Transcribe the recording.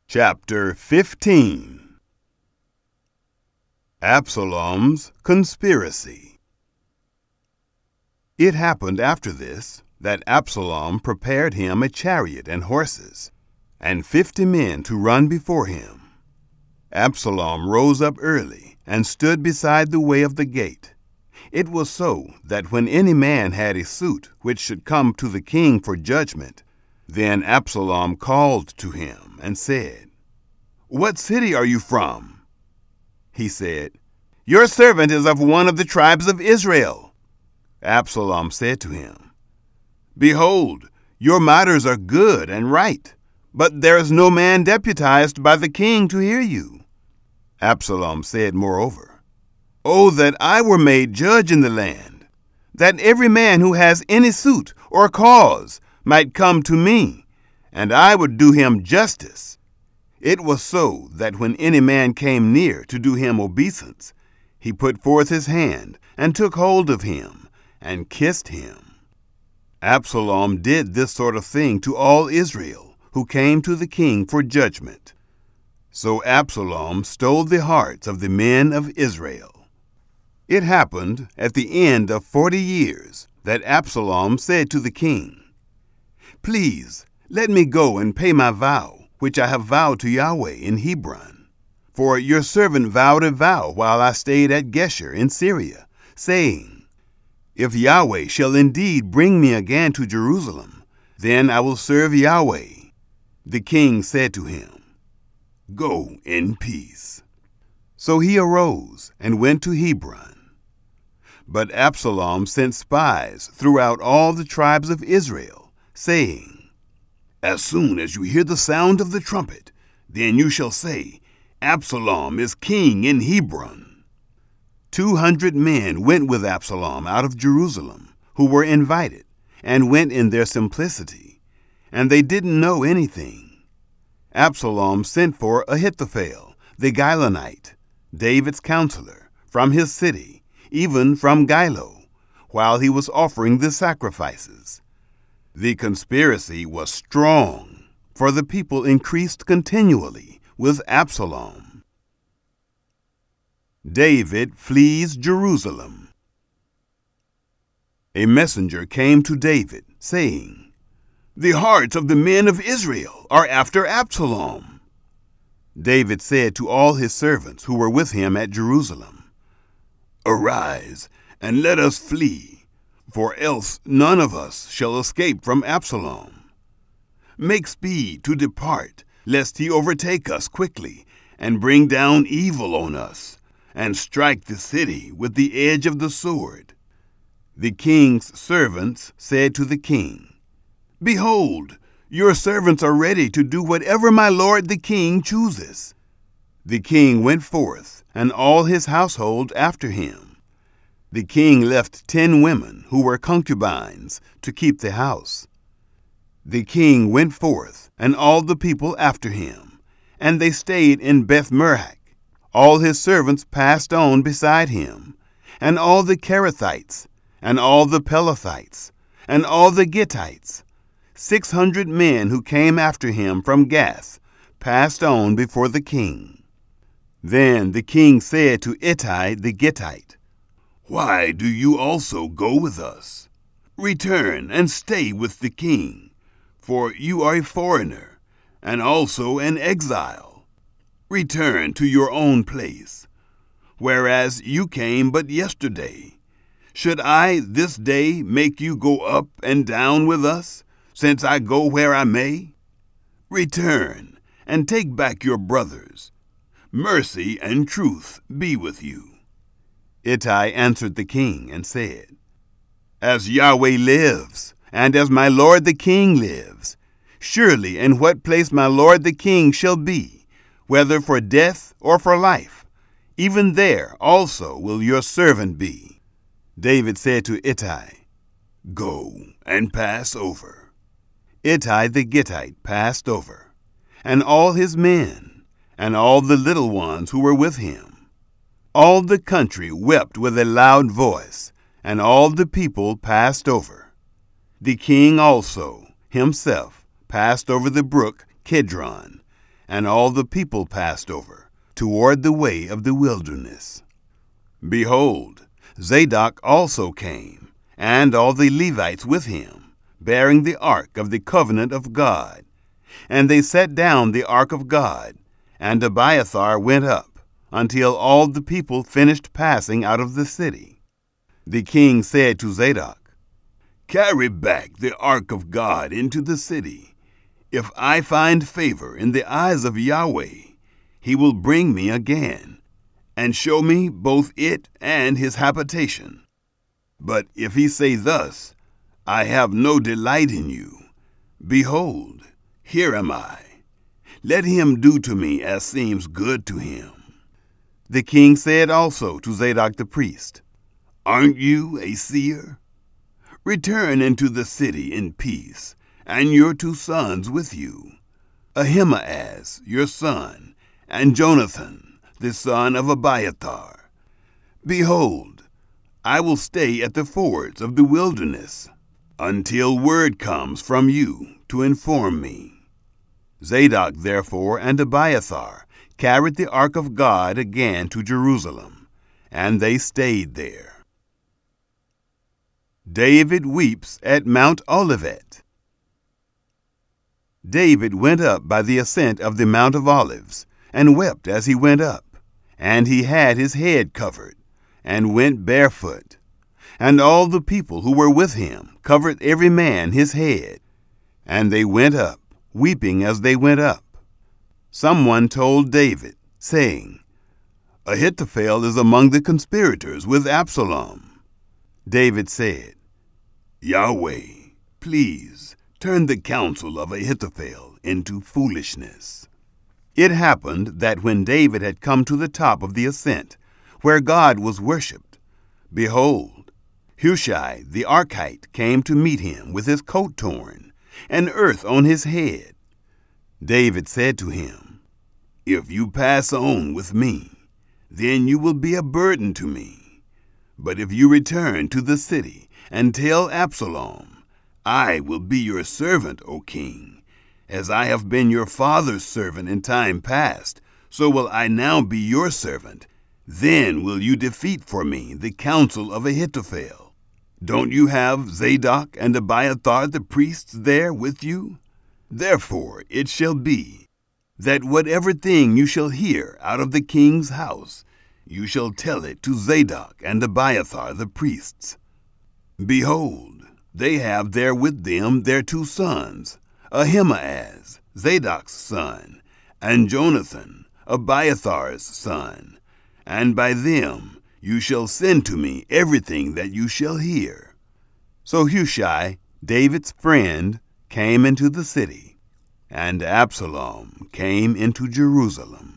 Chapter 15. Absalom's Conspiracy. It happened after this that Absalom prepared him a chariot and horses, and 50 men to run before him. Absalom rose up early and stood beside the way of the gate. It was so that when any man had a suit which should come to the king for judgment, then Absalom called to him and said, "What city are you from?" He said, "Your servant is of one of the tribes of Israel." Absalom said to him, "Behold, your matters are good and right, but there is no man deputized by the king to hear you." Absalom said moreover, "Oh, that I were made judge in the land, that every man who has any suit or cause might come to me, and I would do him justice." It was so that when any man came near to do him obeisance, he put forth his hand and took hold of him and kissed him. Absalom did this sort of thing to all Israel who came to the king for judgment. So Absalom stole the hearts of the men of Israel. It happened at the end of 40 years that Absalom said to the king, "Please, let me go and pay my vow, which I have vowed to Yahweh in Hebron. For your servant vowed a vow while I stayed at Geshur in Syria, saying, 'If Yahweh shall indeed bring me again to Jerusalem, then I will serve Yahweh.'" The king said to him, "Go in peace." So he arose and went to Hebron. But Absalom sent spies throughout all the tribes of Israel, saying, "As soon as you hear the sound of the trumpet, then you shall say, 'Absalom is king in Hebron.'" 200 men went with Absalom out of Jerusalem, who were invited, and went in their simplicity, and they didn't know anything. Absalom sent for Ahithophel, the Gilonite, David's counselor, from his city, even from Gilo, while he was offering the sacrifices. The conspiracy was strong, for the people increased continually with Absalom. David flees Jerusalem. A messenger came to David, saying, "The hearts of the men of Israel are after Absalom." David said to all his servants who were with him at Jerusalem, "Arise, and let us flee, for else none of us shall escape from Absalom. Make speed to depart, lest he overtake us quickly, and bring down evil on us, and strike the city with the edge of the sword." The king's servants said to the king, "Behold, your servants are ready to do whatever my lord the king chooses." The king went forth, and all his household after him. The king left 10 women who were concubines to keep the house. The king went forth, and all the people after him, and they stayed in Beth-merach. All his servants passed on beside him, and all the Kerethites, and all the Pelethites, and all the Gittites. 600 men who came after him from Gath passed on before the king. Then the king said to Ittai the Gittite, "Why do you also go with us? Return and stay with the king, for you are a foreigner, and also an exile. Return to your own place, whereas you came but yesterday. Should I this day make you go up and down with us, since I go where I may? Return and take back your brothers. Mercy and truth be with you." Ittai answered the king and said, "As Yahweh lives, and as my lord the king lives, surely in what place my lord the king shall be, whether for death or for life, even there also will your servant be." David said to Ittai, "Go and pass over." Ittai the Gittite passed over, and all his men, and all the little ones who were with him. All the country wept with a loud voice, and all the people passed over. The king also himself passed over the brook Kidron, and all the people passed over, toward the way of the wilderness. Behold, Zadok also came, and all the Levites with him, bearing the ark of the covenant of God. And they set down the ark of God, and Abiathar went up, until all the people finished passing out of the city. The king said to Zadok, "Carry back the ark of God into the city. If I find favor in the eyes of Yahweh, he will bring me again, and show me both it and his habitation. But if he say thus, I have no delight in you, behold, here am I. Let him do to me as seems good to him." The king said also to Zadok the priest, "Aren't you a seer? Return into the city in peace, and your 2 sons with you, Ahimaaz your son, and Jonathan the son of Abiathar. Behold, I will stay at the fords of the wilderness, until word comes from you to inform me." Zadok therefore and Abiathar carried the ark of God again to Jerusalem, and they stayed there. David weeps at Mount Olivet. David went up by the ascent of the Mount of Olives, and wept as he went up, and he had his head covered, and went barefoot. And all the people who were with him covered every man his head, and they went up, weeping as they went up. Someone told David, saying, "Ahithophel is among the conspirators with Absalom." David said, "Yahweh, please turn the counsel of Ahithophel into foolishness." It happened that when David had come to the top of the ascent, where God was worshipped, behold, Hushai the Archite came to meet him with his coat torn, and earth on his head. David said to him, "If you pass on with me, then you will be a burden to me. But if you return to the city and tell Absalom, I will be your servant, O king. As I have been your father's servant in time past, so will I now be your servant. Then will you defeat for me the counsel of Ahithophel. Don't you have Zadok and Abiathar the priests there with you? Therefore it shall be, that whatever thing you shall hear out of the king's house, you shall tell it to Zadok and Abiathar the priests. Behold, they have there with them their 2 sons, Ahimaaz, Zadok's son, and Jonathan, Abiathar's son, and by them you shall send to me everything that you shall hear." So Hushai, David's friend, came into the city, and Absalom came into Jerusalem.